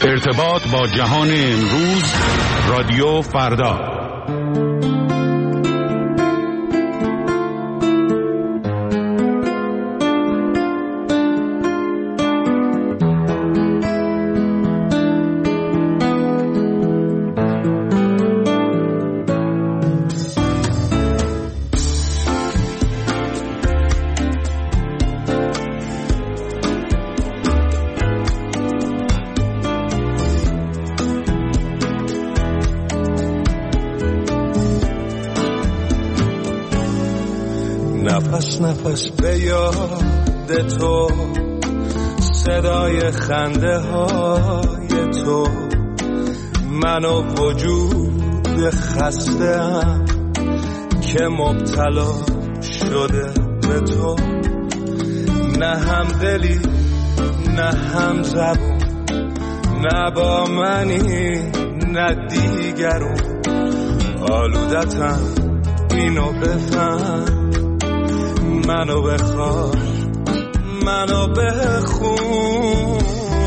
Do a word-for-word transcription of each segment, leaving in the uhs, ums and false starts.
ارتباط با جهان امروز، رادیو فردا. نفس نفس به یاد تو، صدای خنده های تو، من و وجود خسته‌ام که مبتلا شده به تو. نه هم دلی نه هم زبون، نه با منی نه دیگرون. آلودتم اینو بفهم، منو بخواه منو بخون.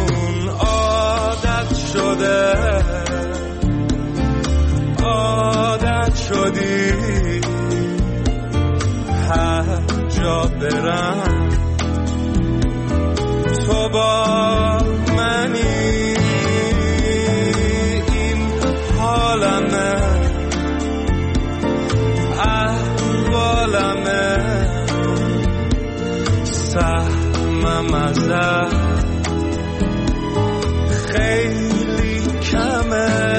عادت شده عادت شدی، هر جا برم تو با منی. این حالمه احوالمه، سهمم ازت خیلی کمه.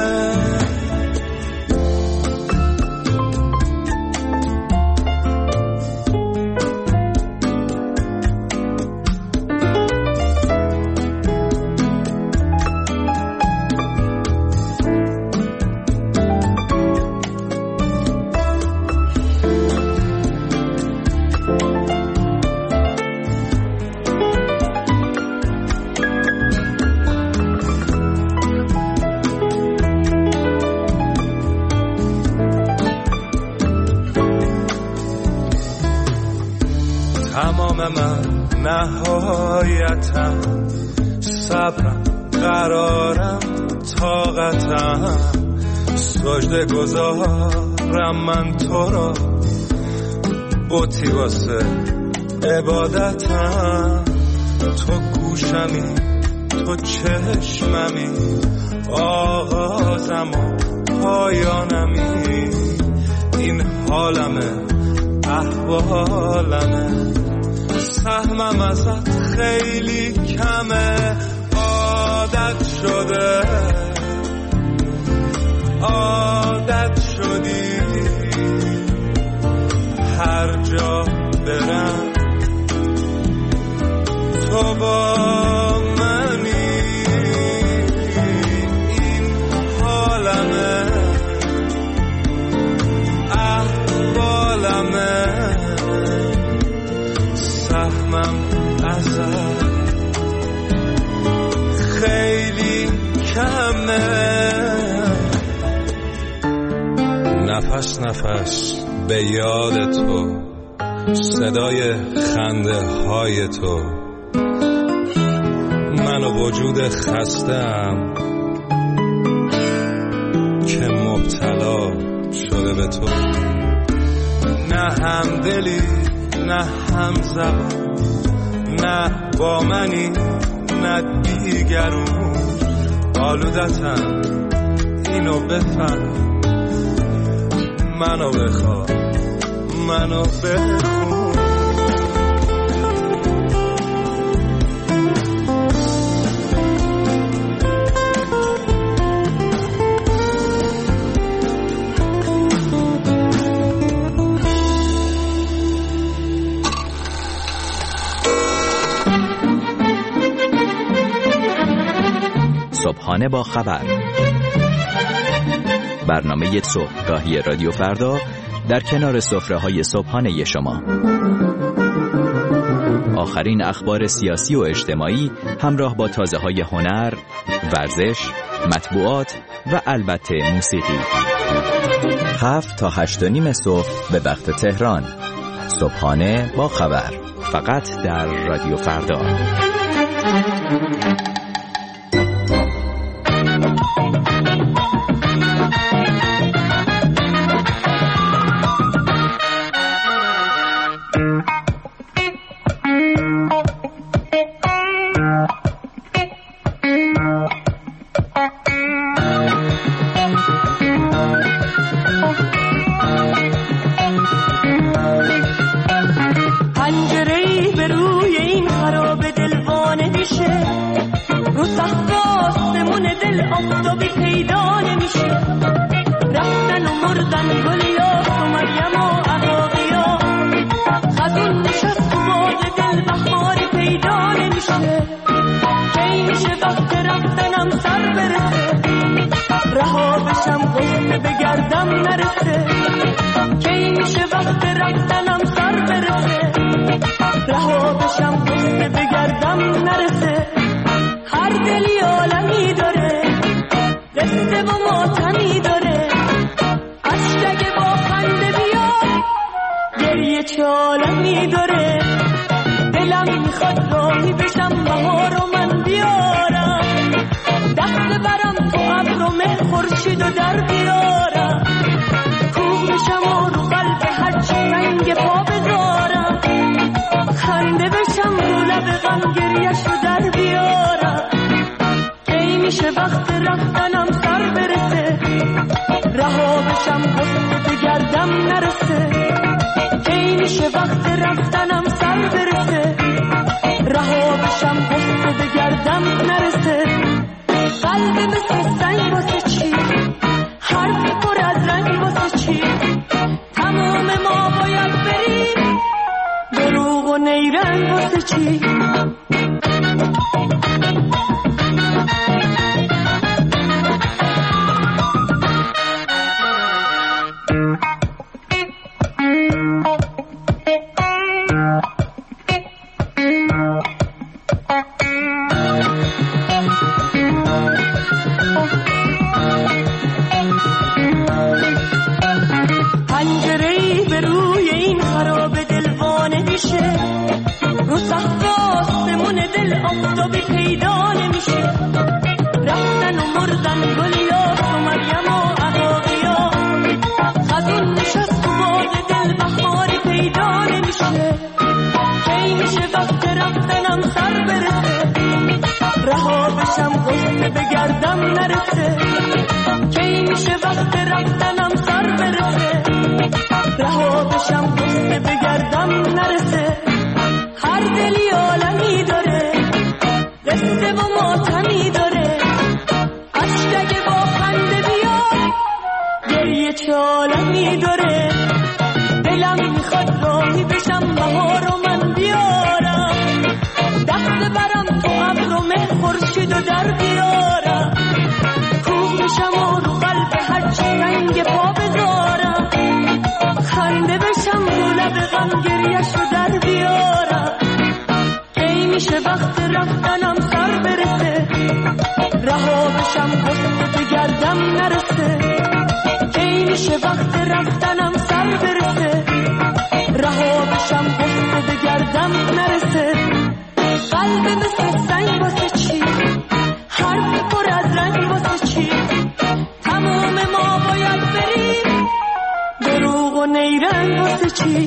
تمام من نهایتم، صبرم قرارم طاقتم، سجده گذارم من تو را، بوتی واسه عبادتم. تو گوشمی تو چشممی، آغازم و پایانمی. این حالمه احوالمه، سهمم ازت خیلی کمه. عادت شده عادت شدی، هر جا برم تو با منی. این حالمه احوالمه، سهمم ازت خیلی کمه. نفس نفس به یاد تو، صدای خنده های تو، من و وجود خسته‌ام که مبتلا شده به تو. نه هم دلی نه هم زبان، نه با منی نه دیگرون. آلودتم اینو بفهم، منو بخواه منو بخون. صبحانه با خبر، برنامه صبحگاهی رادیو فردا در کنار سفره‌های صبحانه شما. آخرین اخبار سیاسی و اجتماعی همراه با تازه‌های هنر، ورزش، مطبوعات و البته موسیقی. هفت تا هشت و نیم صبح به وقت تهران. صبحانه با خبر، فقط در رادیو فردا. سخت آسمون دل آفتابی پیدا نمیشه، رفتن و مردن گلیاس و مریم و عقاقیا، خزون نشست و باغ دل بهاری پیدا نمیشه، کی میشه وقت رفتنم سر برسه، رها بشم غصه بگردم نرسه، کی میشه وقت رفتنم سر برسه، رها بشم غصه بگردم نرسه. هر دلی عالمی داره، قصه و ماتمی داره، عشق با خنده بیا، گریه چه عالمی داره، دلم میخواد راهی بشم بهار و من بیارم، دست برم تو ابر و مه خورشید و در بیارم، کوه بشم و رو قلب هرچی رنگ پا بذارم، خنده بشم رو لب غم گریه‌شو در بیارم، کی میشه وقت رفتنم سر برسه، رها بشم غصه بگردم نرسه، کی میشه وقت رفتنم سر برسه، رها بشم غصه بگردم نرسه. قلب مثل سنگ واسه چی، حرف پر از رنگ واسه چی، تمام ما باید بریم، دروغ و نیرنگ واسه چی. پنجره‌ای به روی این خراب دلوانه میشه، رو سقف آسمون دل آفتابی پیدا نمیشه، رفتن و مردن گلیاس و مریم و عقاقیا، خزون نشست و باغ دل بهاری پیدا نمیشه، کی میشه وقت رفتنم سر برسه، رها بشم غصه بگردم نرسه، کی میشه وقت رفتنم سر برسه، رها بشم غصه بگردم نرسه. هر دلی عالمی داره، قصه و ماتمی داره، عشق با خنده بیا، گریه چه عالمی داره، دلم میخواد راهی بشم بهار و من بیارم، دست برم تو ابر و مه خورشید و در بیارم، کوه بشم و رو قلب هرچی رنگ پا بذارم، خنده بشم رو لب غم گریه‌شو در بیارم، کی میشه وقت رفتنم سر برسه، رها بشم غصه بگردم نرسه، کی میشه وقت رفتنم سر برسه، رها بشم غصه بگردم نرسه. قلب مثل سنگ واسه چی، حرف پر از رنگ واسه چی، تمام ما باید بریم، دروغ و نیرنگ واسه چی.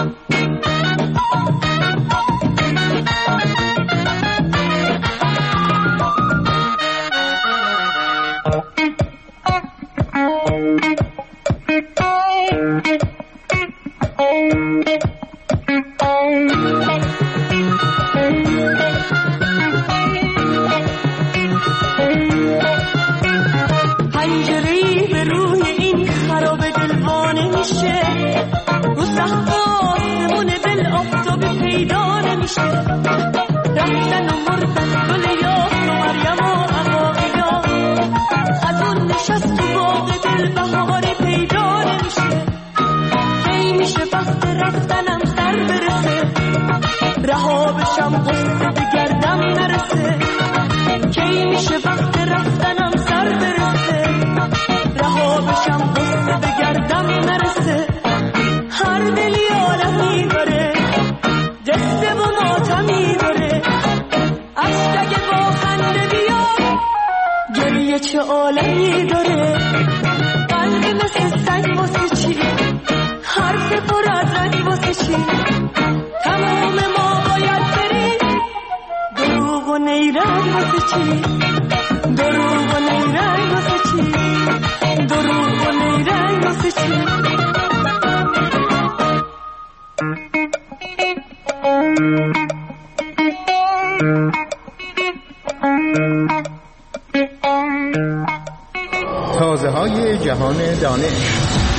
پنجره‌ای به روی این خراب دلوانه میشه، رو سقف آسمون دل آفتابی پیدا نمیشه، رفتن و مردن گلیاس و مریم و عقاقیا، خزون نشست و باغ دل بهاری پیدا نمیشه، کی میشه وقت رفتنم سر برسه، رها بشم غصه بگردم نرسه، کی میشه وقت رفتنم سر برسه، رها بشم غصه بگردم نرسه. هر دلی عالمی داره، قصه و ماتمی داره، عشق با خنده بیا، گریه چه عالمی داره، قلب مثل سنگ واسه چی، حرف پر از رنگ واسه چی، تمام ما باید بریم، دروغ و نیرنگ واسه چی، دروغ و نیرنگ واسه چی، دروغ و نیرنگ واسه چی. تازه های جهان دانش.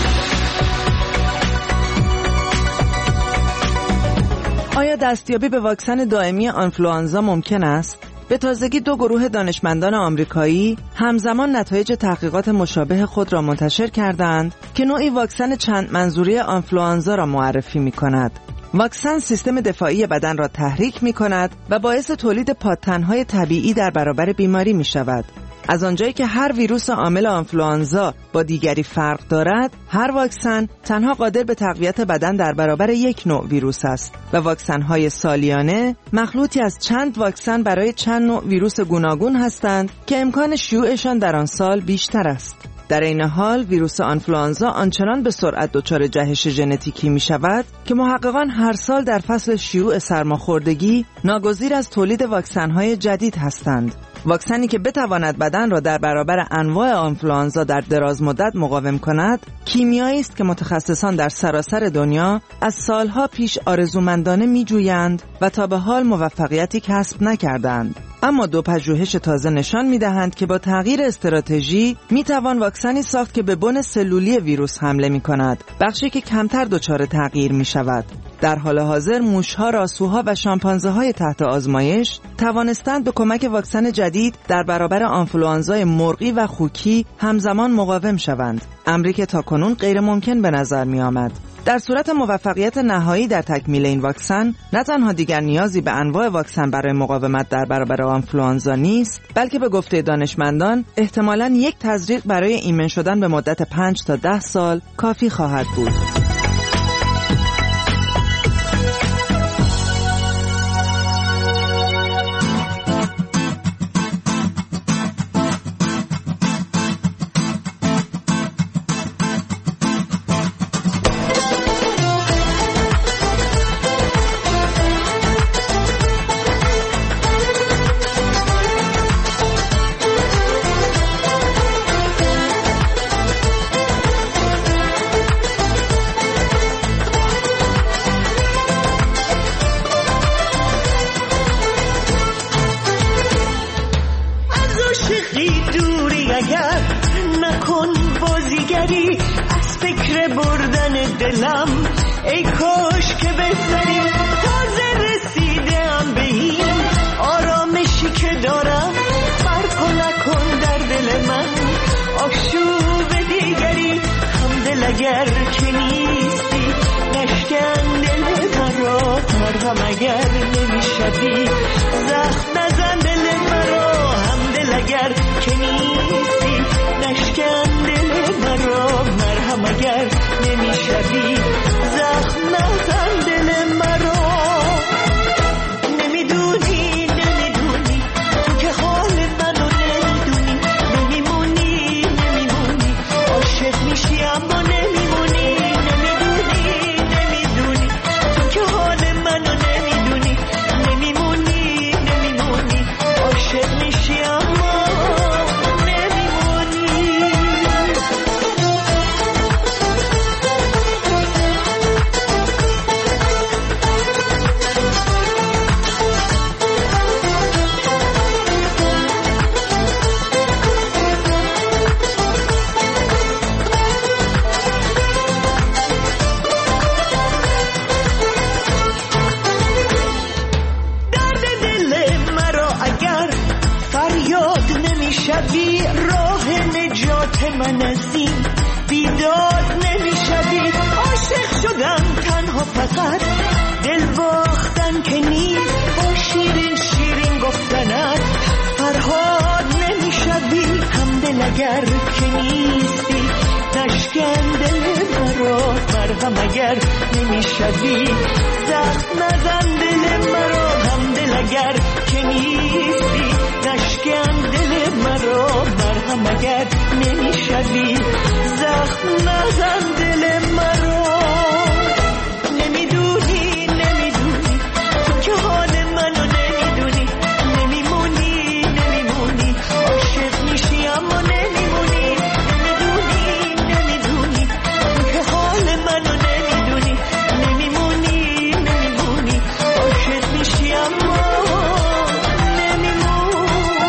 آیا دستیابی به واکسن دائمی آنفلوانزا ممکن است؟ به تازگی دو گروه دانشمندان آمریکایی همزمان نتایج تحقیقات مشابه خود را منتشر کردند که نوعی واکسن چند منظوره آنفلوانزا را معرفی می کند. واکسن سیستم دفاعی بدن را تحریک می کند و باعث تولید پادتن‌های طبیعی در برابر بیماری می شود. از آنجایی که هر ویروس عامل آنفلوانزا با دیگری فرق دارد، هر واکسن تنها قادر به تقویت بدن در برابر یک نوع ویروس است و واکسن‌های سالیانه مخلوطی از چند واکسن برای چند نوع ویروس گوناگون هستند که امکان شیوعشان در آن سال بیشتر است. در این حال ویروس آنفلوانزا آنچنان به سرعت دچار جهش ژنتیکی می شود که محققان هر سال در فصل شیوع سرماخوردگی ناگزیر از تولید واکسن‌های جدید هستند. واکسنی که بتواند بدن را در برابر انواع آنفلوانزا در دراز مدت مقاوم کند، کیمیایی است که متخصصان در سراسر دنیا از سالها پیش آرزومندانه می‌جویند و تا به حال موفقیتی کسب نکردند. اما دو پژوهش تازه نشان می‌دهند که با تغییر استراتژی می‌توان واکسنی ساخت که به بن سلولی ویروس حمله می‌کند، بخشی که کمتر دچار تغییر می‌شود. در حال حاضر موش‌ها، راسوها و شامپانزه‌های تحت آزمایش توانستند به کمک واکسن جدید در برابر آنفلوانزای مرغی و خوکی همزمان مقاوم شوند، امری که تاکنون غیر ممکن به نظر می‌آمد. در صورت موفقیت نهایی در تکمیل این واکسن، نه تنها دیگر نیازی به انواع واکسن برای مقاومت در برابر آنفلوانزا نیست، بلکه به گفته دانشمندان احتمالاً یک تزریق برای ایمن شدن به مدت پنج تا ده سال کافی خواهد بود. دلم ای کاش که بهتری تازه رسیدم به این آرامشی که دارم، فرق نکن در دل من آشوب دیگری، هم دل اگر که نیستی نشکن دل مرا، مرهم اگر نمیشدی زخم نزن دل مرا، هم دل اگر که نیستی نشکن دل مرا، مرهم اگر نمیشدی زخم نزن دل مرا. نمیدونی نمیدونی تو که حال منو نمیدونی، نمیمونی نمیمونی عاشق میشی اما نمیمونی، نمیدونی نمیدونی تو که حال منو نمیدونی، نمیمونی نمیمونی عاشق میشی اما نمیشدی راه نجات من از این بیداد، نمیشدی عاشق شدم تنها فقط دل باختن که نیست، با شیرین شیرین گفتنت فرهاد، نمیشدی هم دل اگر که نیستی نشکن دل مرا، مرهم اگر نمیشدی زخم نزن دل مرا، هم دل اگر که نیستی نشکن دل مرا، مرهم اگر نمیشدی زخم نزن دل مرا. نمیدونی نمیدونی تو که حال منو نمیدونی، نمیمونی نمیمونی عاشق میشی اما نمیمونی، نمیدونی نمیدونی تو که حال منو نمیدونی، نمیمونی نمیمونی عاشق میشی اما نمیمونی.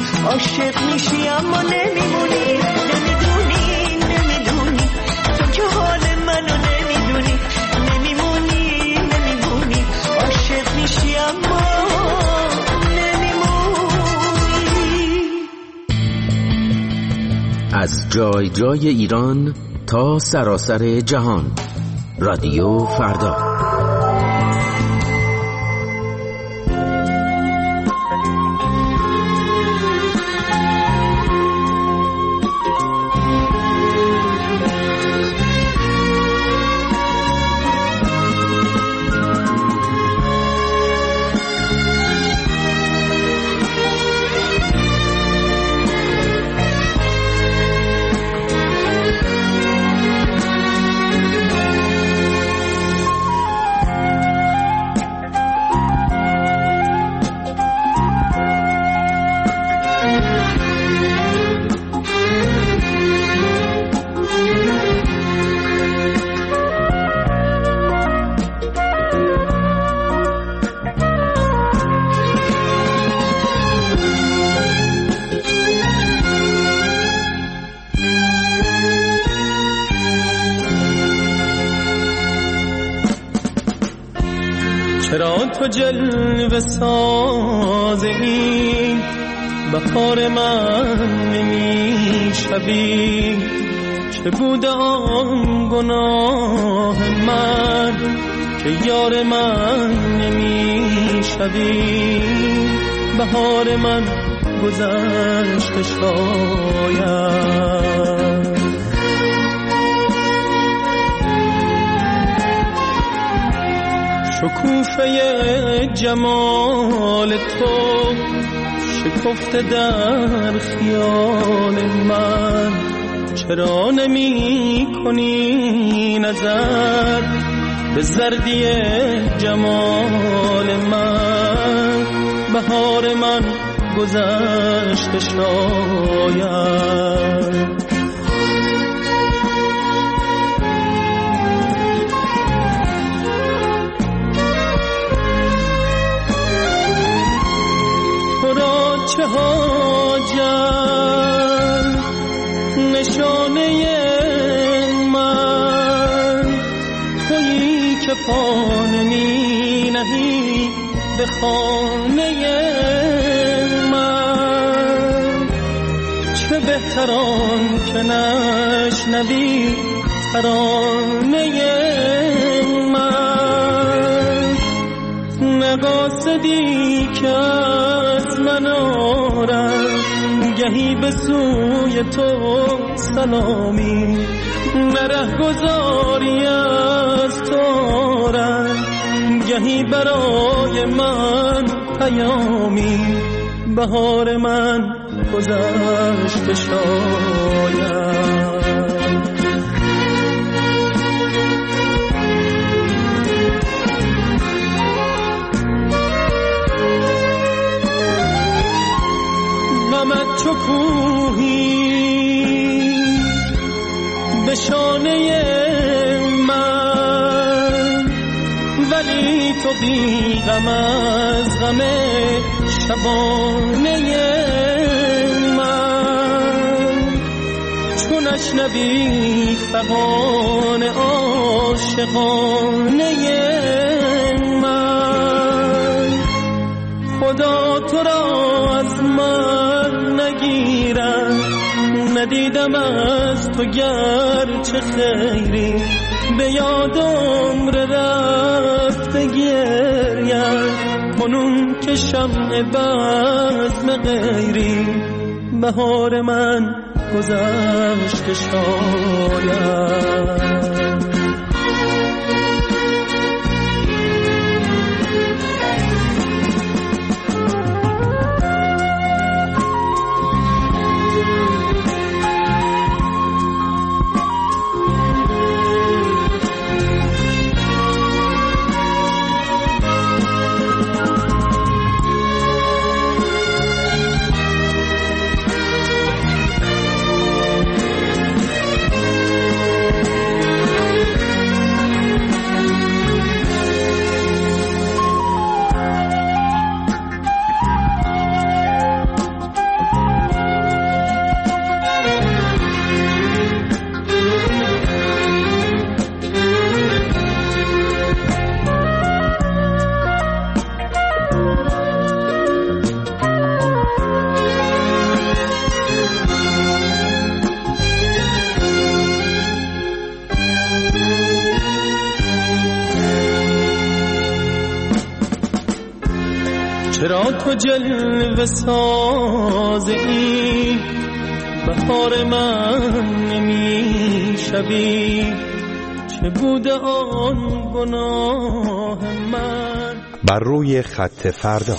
عاشق میشی اما نمیمونی، نمیدونی نمیدونی تو که حال منو نمیدونی، نمیمونی نمیمونی عاشق میشی اما نمیمونی. از جای جای ایران تا سراسر جهان، رادیو فردا. چرا تو جلوه ساز این بهار من نمیشوی؟ چه بوده آن گناه من که یار من نمیشوی؟ بهار من گذشته شاید، شکوفه جمال تو شکفته در خیال من. چرا نمی کنی نظر به زردی جمال من؟ بهار من گذشته شاید. چه حاجت نشانه من تویی که پا نمی نهی به خانه من. چه بهتران که نشنوی ترانه من، نقاصدی که از من آرم گهی به سوی تو سلامی، نره گذاری از تو آرم گهی برای من پیامی. بهار من گذشته شاید، غمت چو کوهی به شانه من، ولی تو بی غم از غم شبانه من. چو نشنوی فغان عاشقانه من، خدا تو را از من نگیرم. ندیدم از تو گرچه خیری، به یاد عمر رفته گریم کنون که شمع بزم غیری. بهار من گذشته شاید، بیا تو جلوه ساز این بهار من نمی شوی، چه بوده آن گناه من. بر روی خط فردا.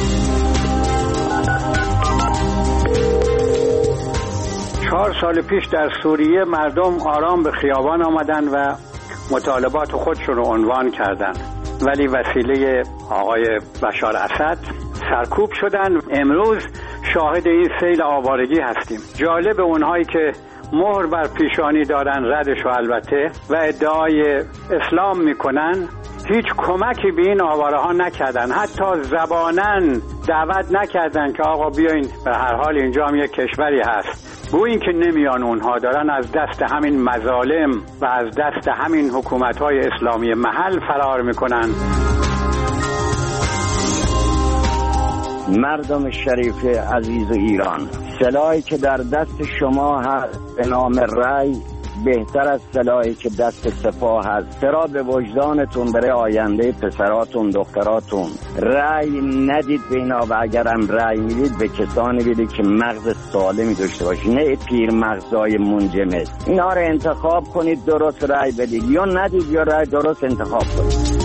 چهار سال پیش در سوریه مردم آرام به خیابان آمدن و مطالبات خودشون رو عنوان کردن، ولی وسیله آقای بشار اسد سرکوب شدن. امروز شاهد این سیل آوارگی هستیم. جالب اونهایی که مهر بر پیشانی دارن، ردش و البته، و ادعای اسلام میکنن، هیچ کمکی به این آواره ها نکردن. حتی زبانن دعوت نکردن که آقا بیاین، به هر حال اینجا هم یک کشوری هست. بو این که نمیان اونها، دارن از دست همین مظالم و از دست همین حکومت‌های اسلامی محل فرار میکنن. مردم شریف عزیز ایران، سلاحی که در دست شما هست به نام رأی بهتر از سلاحی که دست سپاه هست. چرا به وجدانتون برای آینده پسراتون دختراتون رأی ندید به اینا، و اگرم رأی میدید به کسانی بدید که مغز سالمی داشته باشید، نه پیر مغزای منجمد. اینا رو انتخاب کنید، درست رأی بدید، یا ندید یا رأی درست انتخاب کنید.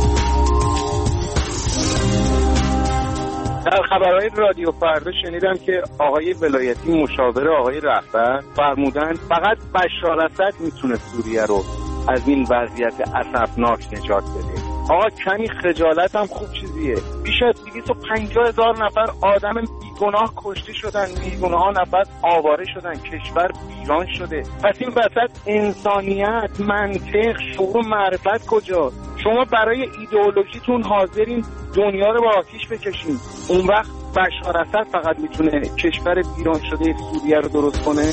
در خبرهای رادیو فردا شنیدم که آقای ولایتی مشاور آقای رهبر فرمودن فقط بشار اسد میتونه سوریه رو از این وضعیت اسفناک نجات بده. آقا کمی خجالت هم خوب چیزیه. بیش از دویست و پنجاه هزار نفر آدم بیگناه کشته شدن، بیگناه نفر آواره شدن، کشور ویران شده. پس این وسط انسانیت، منطق، شعور و معرفت کجاست؟ شما برای ایدئولوژیتون حاضرین دنیا رو با آتیش بکشین، اون وقت بشار اسد فقط میتونه کشور ویران شده سوریه رو درست کنه؟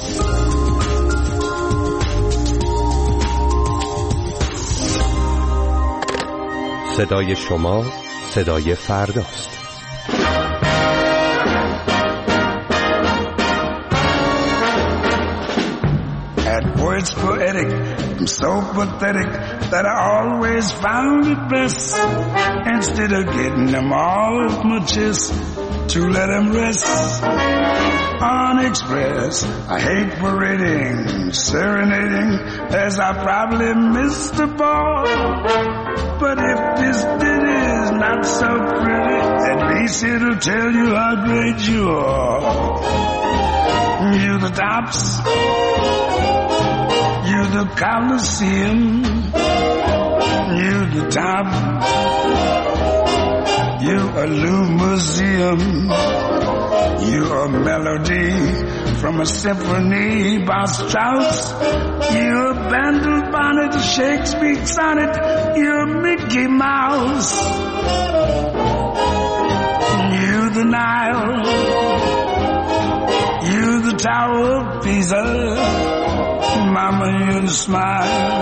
صدای شما صدای فرداست. At words poetic, I'm so pathetic that I always found it best, instead of getting them all off my chest, to let them rest unexpressed. I hate parading, serenading, as I probably missed the ball. But if this ditty is not so pretty, at least it'll tell you how great you are. You the tops, you the Colosseum, you the top, you a new museum, you a melody from a symphony by Strauss, you a Bandel bonnet, Shakespeare sonnet, you a Mickey Mouse, you the Nile, you the Tower of Pisa, Mama, you the smile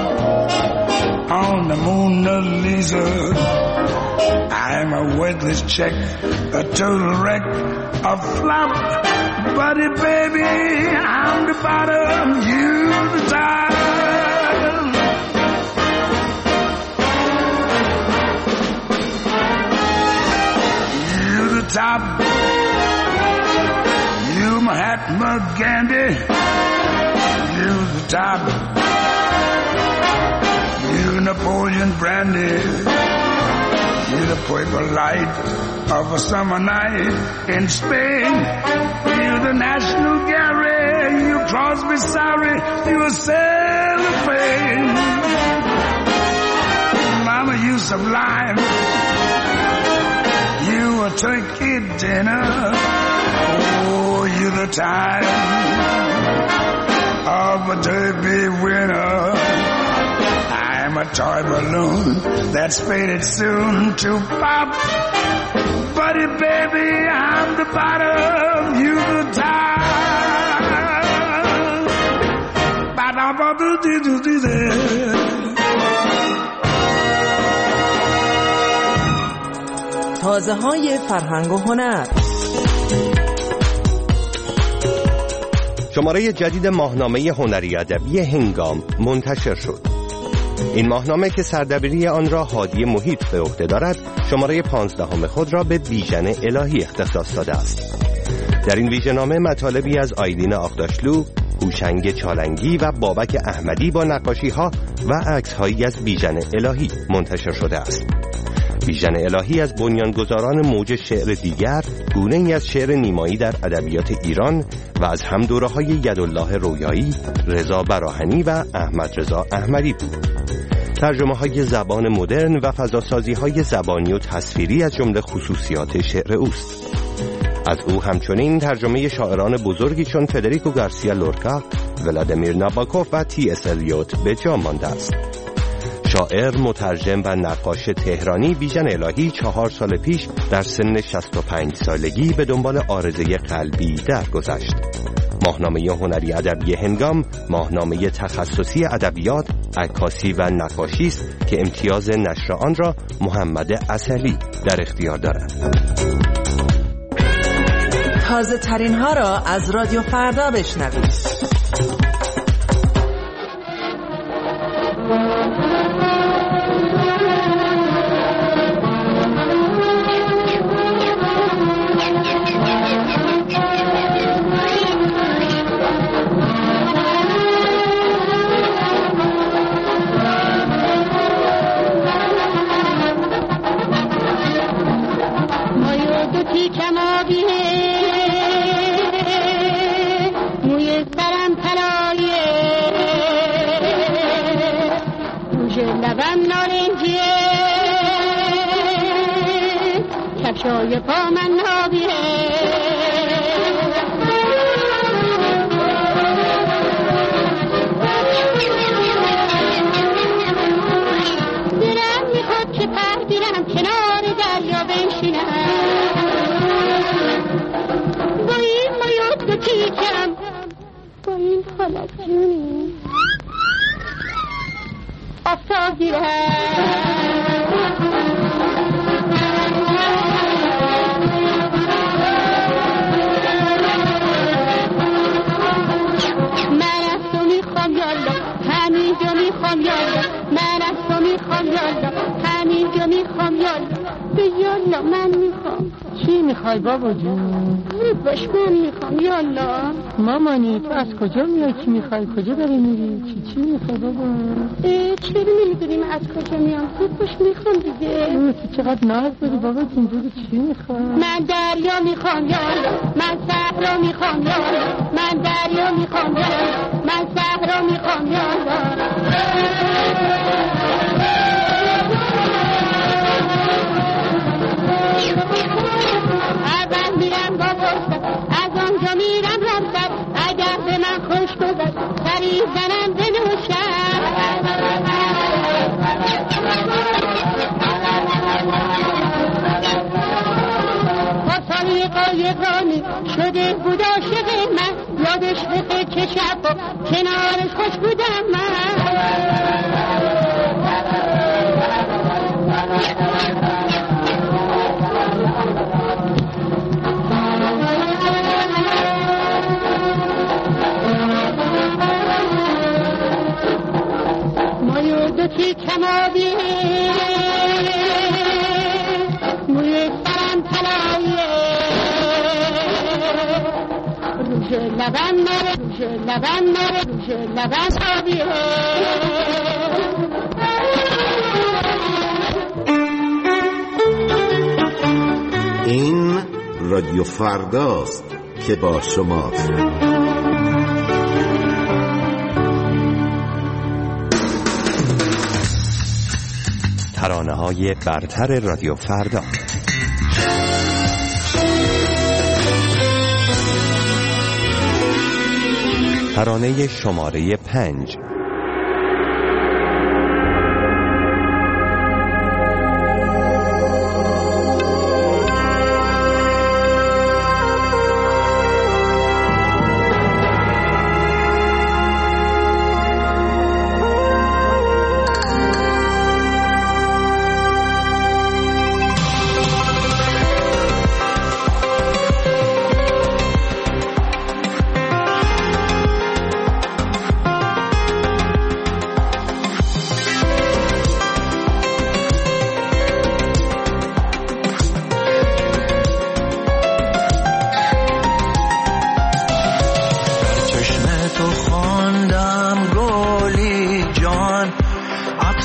on the Mona Lisa. I'm a worthless check, a total wreck, a flop. Buddy, baby, I'm the bottom, you the top. You the top. You Mahatma Gandhi. You the top. You Napoleon Brandy. You the purple light of a summer night in Spain. You the National Gallery. You Crosby, sorry, you a cellophane. Mama, you sublime. You a turkey dinner. Oh, you the time of a derby winner. I'm a toy balloon that's faded soon to pop. Buddy, baby, I'm the bottom, you the top. تازه های فرهنگ و هنر. شماره جدید ماهنامه هنری ادبی هنگام منتشر شد. این ماهنامه که سردبیری آن را هادی محیط به عهده دارد، شماره پانزدهم خود را به بیژن الهی اختصاص داده است. در این ویژه‌نامه مطالبی از آیلین آغداشلو، هوشنگ چالنگی و بابک احمدی با نقاشی‌ها و عکس‌هایی از بیژن الهی منتشر شده است. بیژن الهی از بنیانگذاران موج شعر دیگر، گونه‌ای از شعر نیمایی در ادبیات ایران و از همدوره‌های یدالله رویایی، رضا براهنی و احمد رضا احمدی بود. ترجمه‌های زبان مدرن و فضاسازی‌های زبانی و تصویری از جمله خصوصیات شعر اوست. از او همچنین ترجمه شاعران بزرگی چون فدریکو گارسیا لورکا، ولادیمیر ناباکوف و تی اس الیوت به جا مانده است. شاعر، مترجم و نقاش تهرانی بیژن الهی چهار سال پیش در سن شصت و پنج سالگی به دنبال عارضه قلبی درگذشت. ماهنامه هنری ادبی هنگام ماهنامه تخصصی ادبیات، عکاسی و نقاشی است که امتیاز نشر آن را محمد عسلی در اختیار دارد. تازه ترین ها را از رادیو فردا بشنوید. کفشای پا من نابیه دلم میخواد که پهدیرم کنار دریا بنشینم با این مایات و تیکم با این حالت جونی آفتاب گیرم من از تو میخوام یالا همینجا میخوام یالا به یالا من میخوام. چی میخوای بابا جون؟ باش من میخوام یالا. مامانی تو از کجا میای؟ چی میخوای؟ کجا داری میری؟ چی چی میخوای بابا؟ اه چرا نمیدونیم از کجا میام؟ زود باش میخوام دیگه. تو چقدر ناز داری بابا جون؟ بگو چی میخوای؟ من دریا میخوام یالا من صحرا میخوام یالا من دریا میخوام یالا من صحرا میخوام یالا. اول میرم با بستر از آنجا میرم رمسر اگر به من خوش گذشت سری زنم بنوشم با سالی قایقانی شده بود عاشق من یادش بخیر که شب و کنارش خوش بودم من. دوتی کمابیه موی سرم تلاییه روش لبم نره روش لبم نره روش لبم آبیه. این رادیو فرداست که با شماست. ترانه‌های برتر رادیو فردا. ترانه شماره پنج.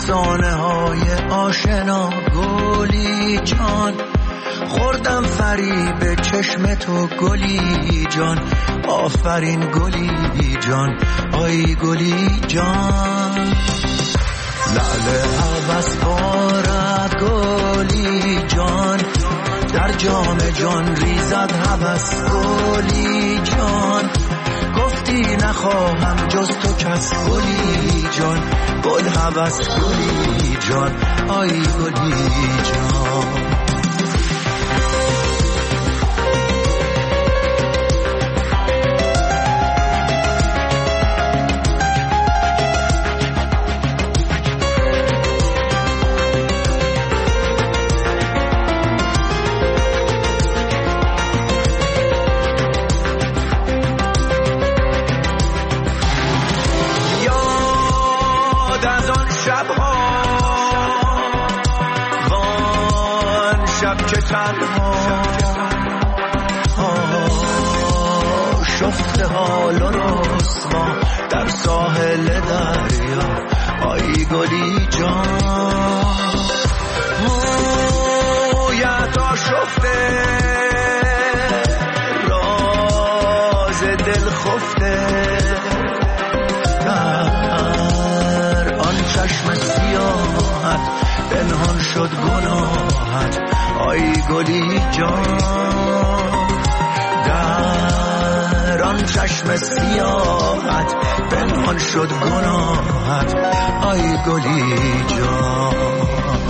افسانه های آشنا گلی جان، خوردم فریب چشم تو گلی جان، آفرین گلی جان، آی گلی جان. لعل هوس بارد گلی جان، در جام جان ریزد هوس گلی جان، گفتی نخواهم جز تو کس گلی جان، گل هوس گلی جان، آی گلی جان. شفت حال و رسوا در ساحل دریا، آی گلی جان. مویت آشفته راز دل خفته، در آن چشم سیاحت پنهان شد گناهت، آی گلی جان. در آن چشم سیاحت پنهان شد گناهت، آی گلی جان.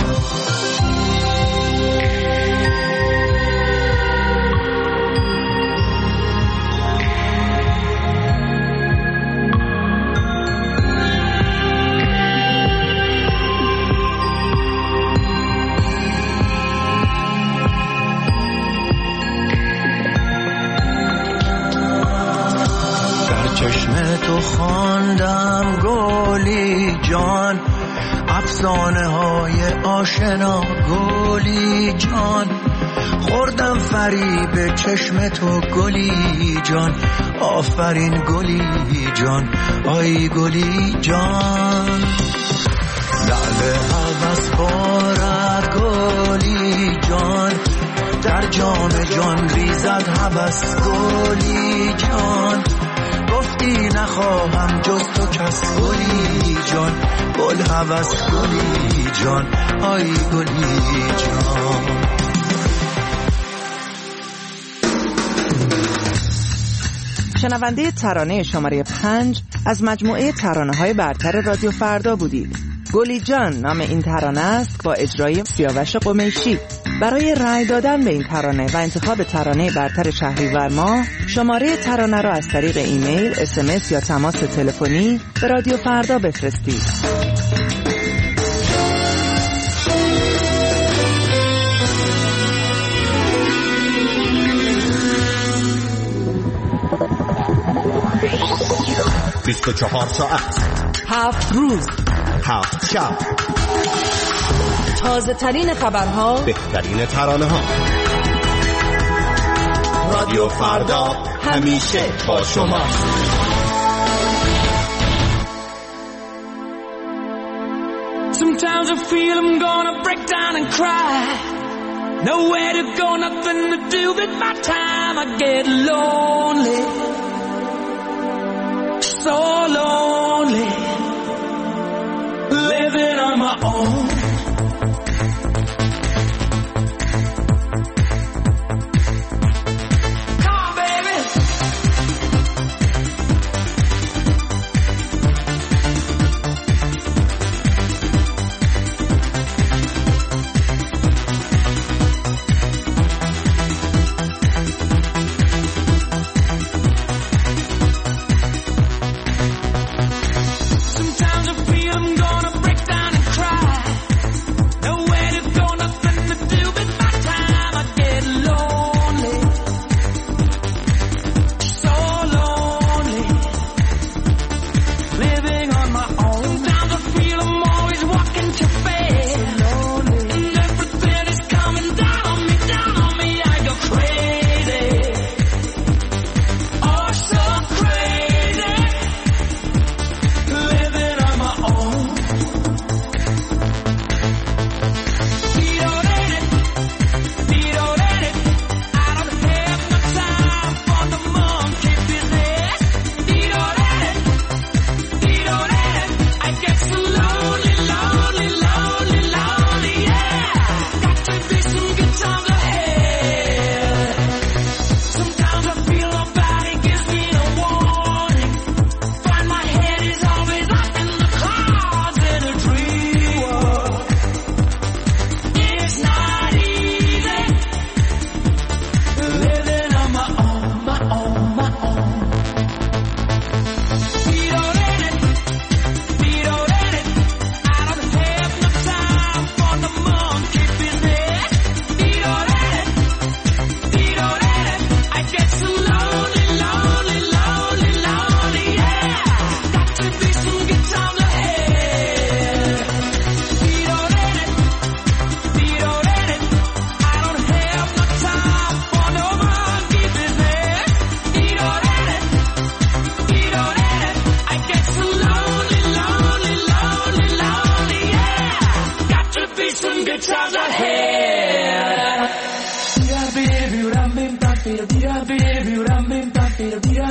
چشم تو خواندم گلی جان، افسانه های آشنا گلی جان، خوردم فریب چشم تو گلی جان، آفرین گلی جان، آی گلی جان. لعل هوس بارد گلی جان، در جام جان ریزد هوس گلی جان، گفتی نخواهم جز تو کس گلی جان، گل هوس گلی جان، آی گلی جان. شنونده ترانه شماره پنج از مجموعه ترانه های برتر رادیو فردا بودید. گلی جان نام این ترانه است با اجرای سیاوش قمیشی. برای رأی دادن به این ترانه و انتخاب ترانه برتر شهریور ماه، شماره ترانه را از طریق ایمیل، اس ام اس یا تماس تلفنی به رادیو فردا بفرستید. بیست و چهار ساعت، هفت روز، هفت شب، تازه ترین خبرها، بهترین ترانه ها. رادیو فردا همیشه با شما. Sometimes I feel I'm gonna break down and cry. Nowhere to go, nothing to do with my time. I get lonely, so lonely, living on my own.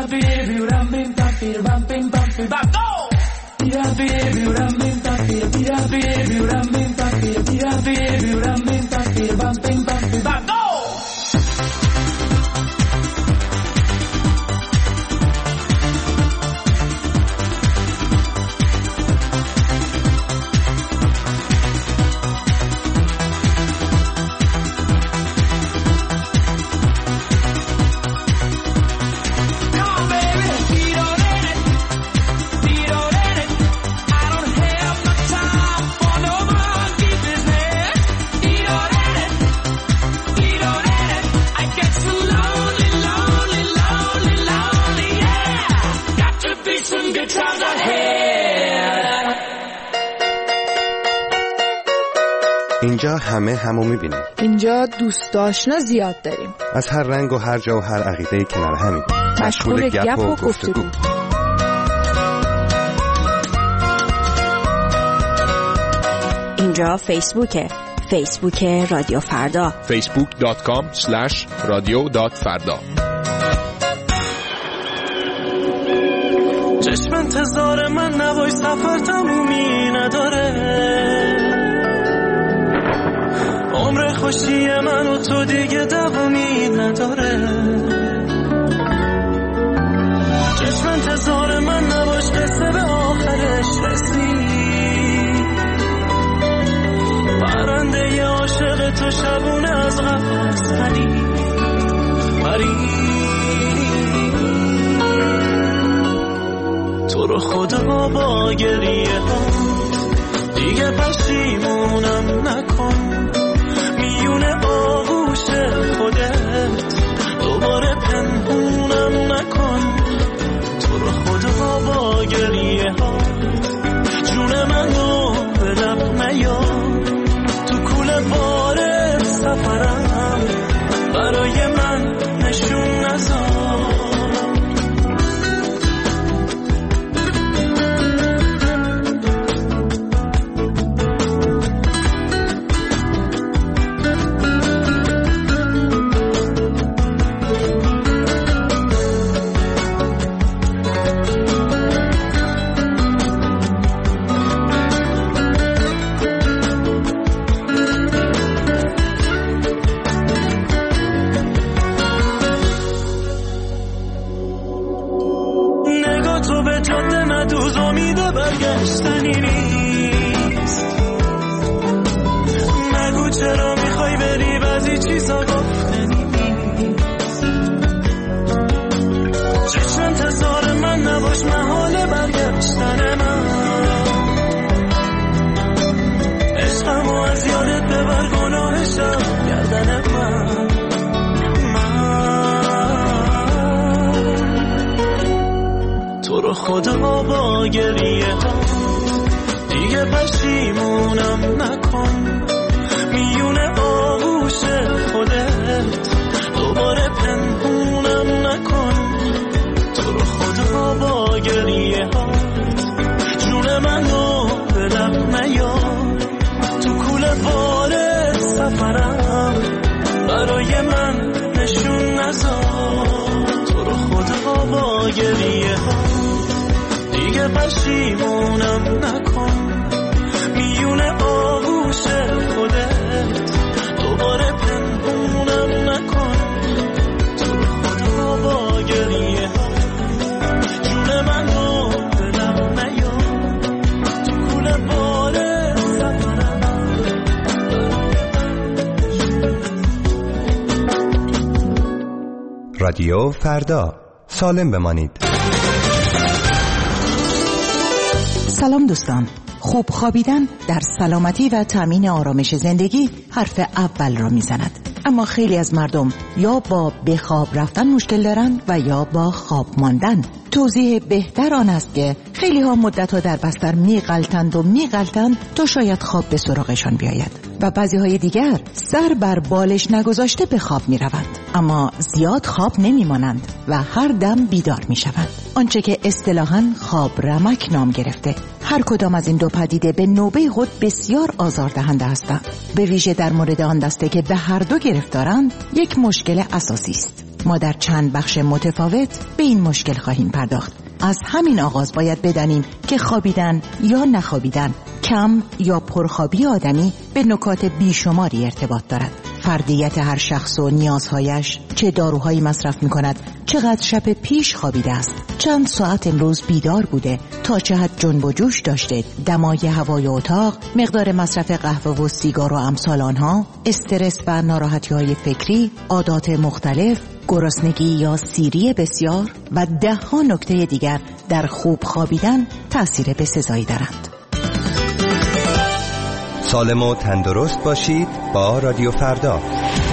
اینجا همه همو میبینیم. اینجا دوست آشنا زیاد داریم. از هر رنگ و هر جا و هر عقیده کنار همین. مشغول گپ و گفتگو. اینجا فیسبوکه. فیسبوک رادیو فردا. فیسبوک دات کام اسلش رادیو دات فردا. چشم انتظار من نوای سفر تمومی نداره. عمر خوشی من و تو دیگه دوامی نداره. چشم انتظار من نباش قصه به آخرش رسید. پرنده ی عاشق تو شبونه از قفس پرید پرید. تو رو خدا با گریه ها دیگه پشیمونم نکن. میون آغوش خودت دوباره پنهونم نکن. تو رو خدا با گریه ها جون منو به لب نیار. تو کوله بار سفرم برای من نشون نذار. خدا با گریه ها دیگه پشیمونم نکن. میون آغوش خودت دوباره پنهونم نکن. تو رو خدا با گریه ها جون منو به لب نیار. تو کوله بار سفرم برای من نشون نذار. تو رو خدا با گریه ها دیگه پشیمونم نکن. میون آغوش خودت دوباره پنهونم نکن. تو رو خدا با گریه ها جون منو به لب نیار. تو کوله بار سفرم. رادیو فردا، سالم بمانید. سلام دوستان. خوب خوابیدن در سلامتی و تامین آرامش زندگی حرف اول را میزند. اما خیلی از مردم یا با به خواب رفتن مشکل دارند و یا با خواب ماندن. توضیح بهتر آن است که خیلی ها مدت ها در بستر میغلطند و میغلطند تا شاید خواب به سراغشان بیاید و بعضی های دیگر سر بر بالش نگذاشته به خواب می روند، اما زیاد خواب نمی مانند و هر دم بیدار می شوند. آنچه که اصطلاحاً خواب رمک نام گرفته. هر کدام از این دو پدیده به نوبه خود بسیار آزاردهنده هستند. به ویژه در مورد آن دسته که به هر دو گرفتارند یک مشکل اساسی است. ما در چند بخش متفاوت به این مشکل خواهیم پرداخت. از همین آغاز باید بدانیم که خوابیدن یا نخوابیدن، کم یا پرخوابی آدمی به نکات بیشماری ارتباط دارد. فردیت هر شخص و نیازهایش، چه داروهایی مصرف می‌کند، چقدر شب پیش خوابیده است، چند ساعت امروز بیدار بوده، تا چه حد جنب و جوش داشته، دمای هوای اتاق، مقدار مصرف قهوه و سیگار و امثال آنها، استرس و ناراحتی‌های فکری، عادات مختلف، گرسنگی یا سیری بسیار و ده ها نکته دیگر در خوب خوابیدن تأثیر بسزایی دارند. سالم و تندرست باشید با رادیو فردا.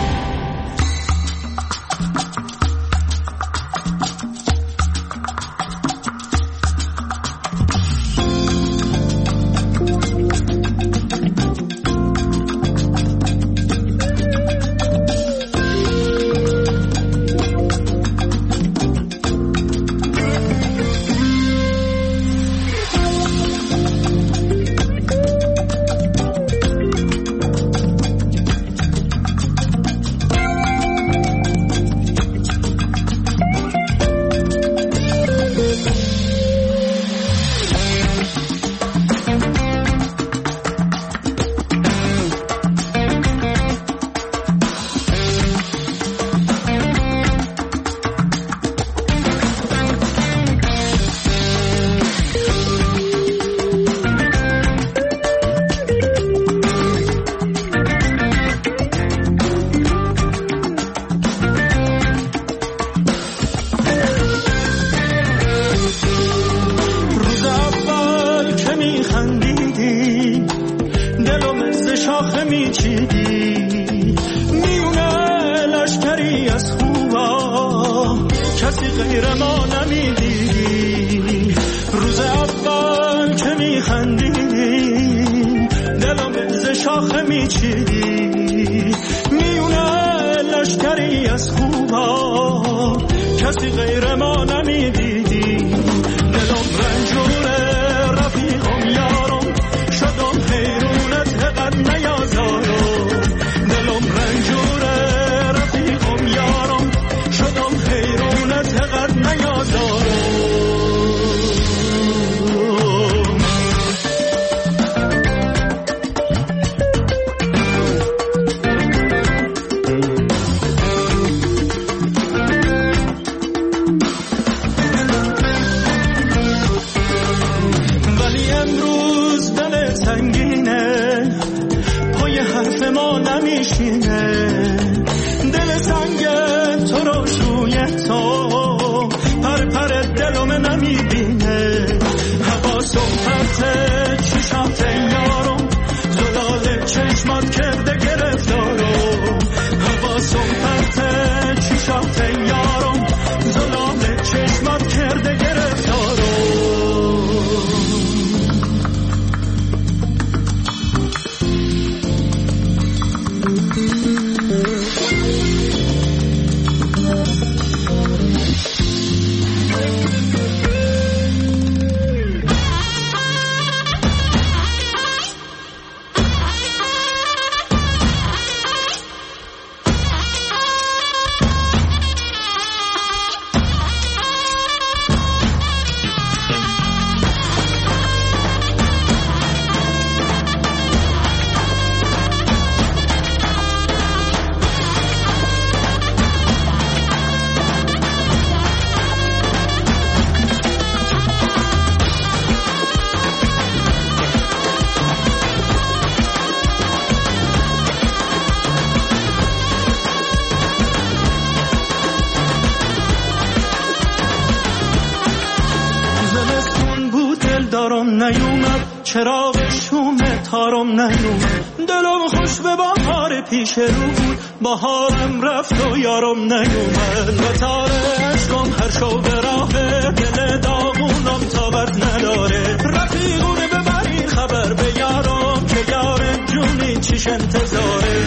چراغ شوم تارم نیومد، دلم خوش به بهار پیش رو بود، بهارم رفت و یارم نیومد، و تاره عشقم هر شو به راه دل داغونم طاقت نداره، رفیقونه ببرین خبر به یارم که یار جونی چیش انتظاره،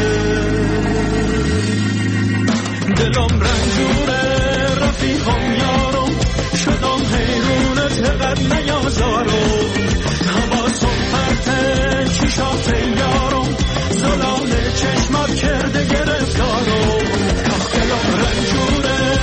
دلم رنجوره رفیقم یارم، شدم حیرونت قد نیازارم، چشات یارم زلال چشمات کرده گرفتارم، دلم رنجوره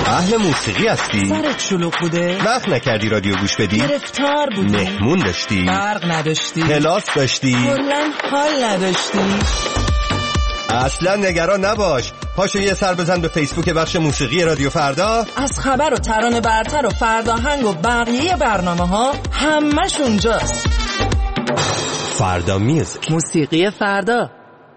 اهل موسیقی هستی؟ سرت شلوغ بوده؟ وقت نکردی رادیو گوش بدی؟ گرفتار بودی؟ مهمون داشتی؟ برق نداشتی؟ کلاس داشتی؟ کلاً حال نداشتی؟ اصلا نگران نباش، پاشو یه سر بزن به فیسبوک بخش موسیقی رادیو فردا. از خبر و ترانه برتر و فرداهنگ و بقیه برنامه ها همش اونجاست. فردا میوزیک، موسیقی فردا.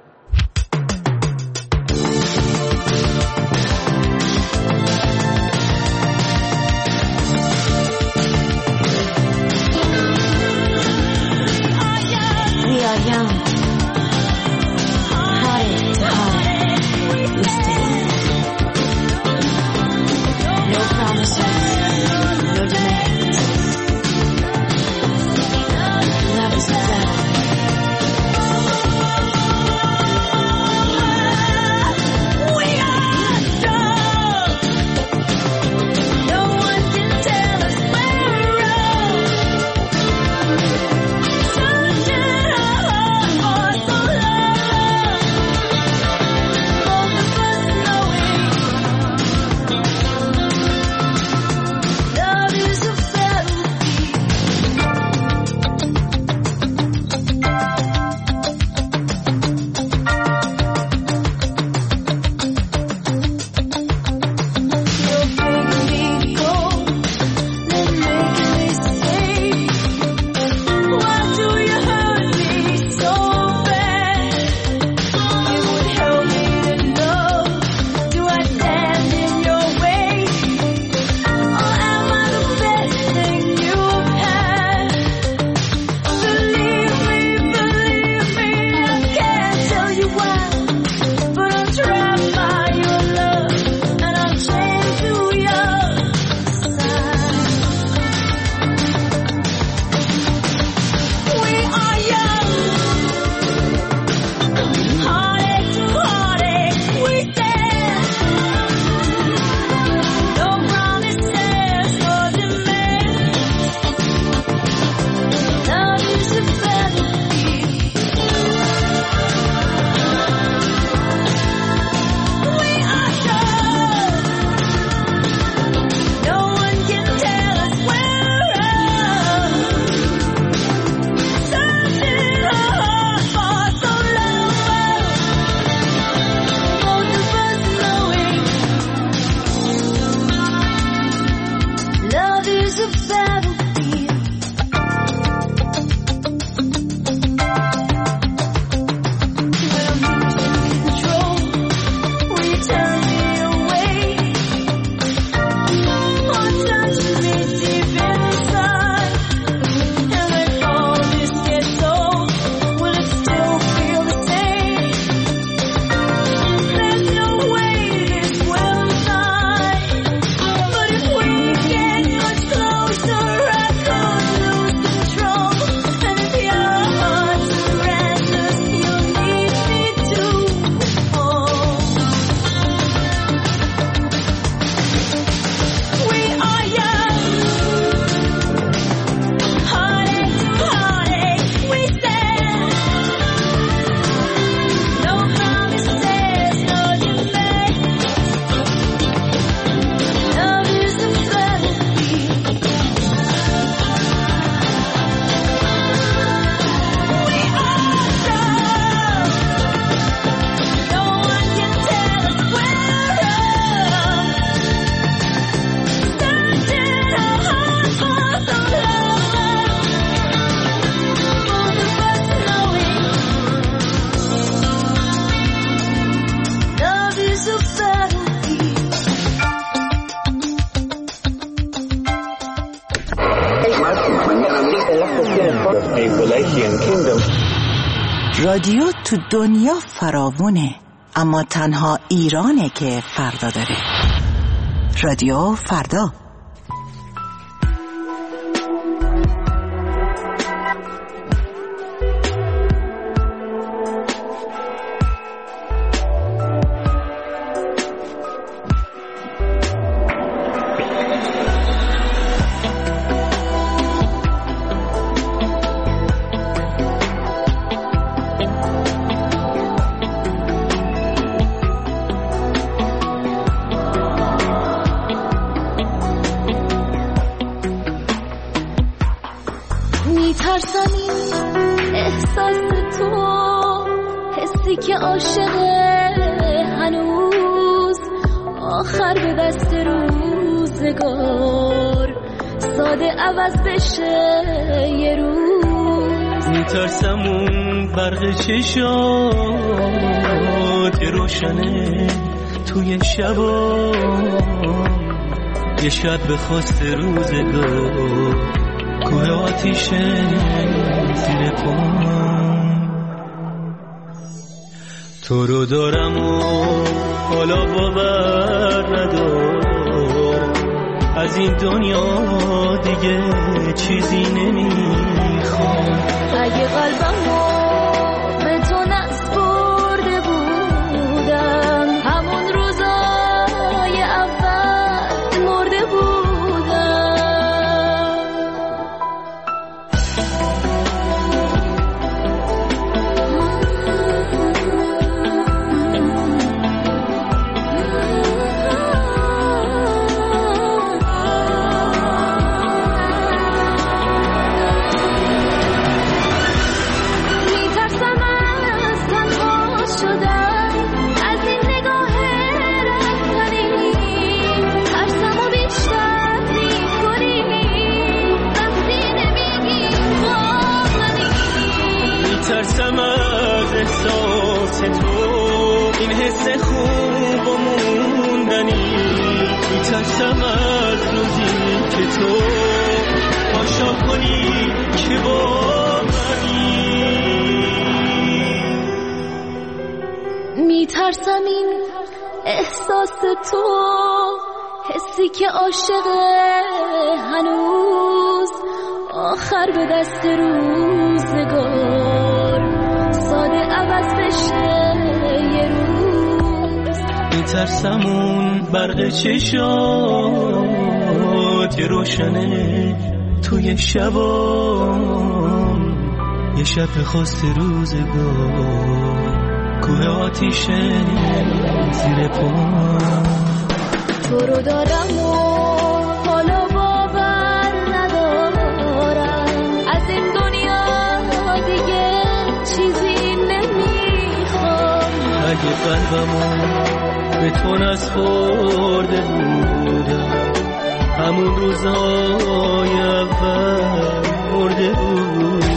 رادیو تو دنیا فراوونه، اما تنها ایرانه که فردا داره. رادیو فردا. عاشقه هنوز آخر به دست روزگار ساده عوض بشه یه روز. میترسم اون برق چشات روشنه توی شبا یه شب به خواست روزگار کوه آتیشه زیر پام. تو رو دارم و حالا باور ندارم از این دنیا دیگه چیزی نمیخوام. اگه قلبمو به تو نسپرده بودم همون روزای اول مرده بودم. ترسم از احساس تو این حس خوب و موندنی. میترسم از روزی که تو پاشا کنی که با منی. میترسم این احساس تو حسی که عاشقه هنوز آخر به دست روزگار ساده عوض بشه یه روز. میترسم اون برق چشات روشنه توی شبا یه شب خواست روزگار کوه آتیشه زیر پام. تو رو دارم و حالا باور ندارم از این دنیا دیگه چیزی نمیخوام. اگه قلبمو به تو نسپرده بودم همون روزای اول مرده بودم.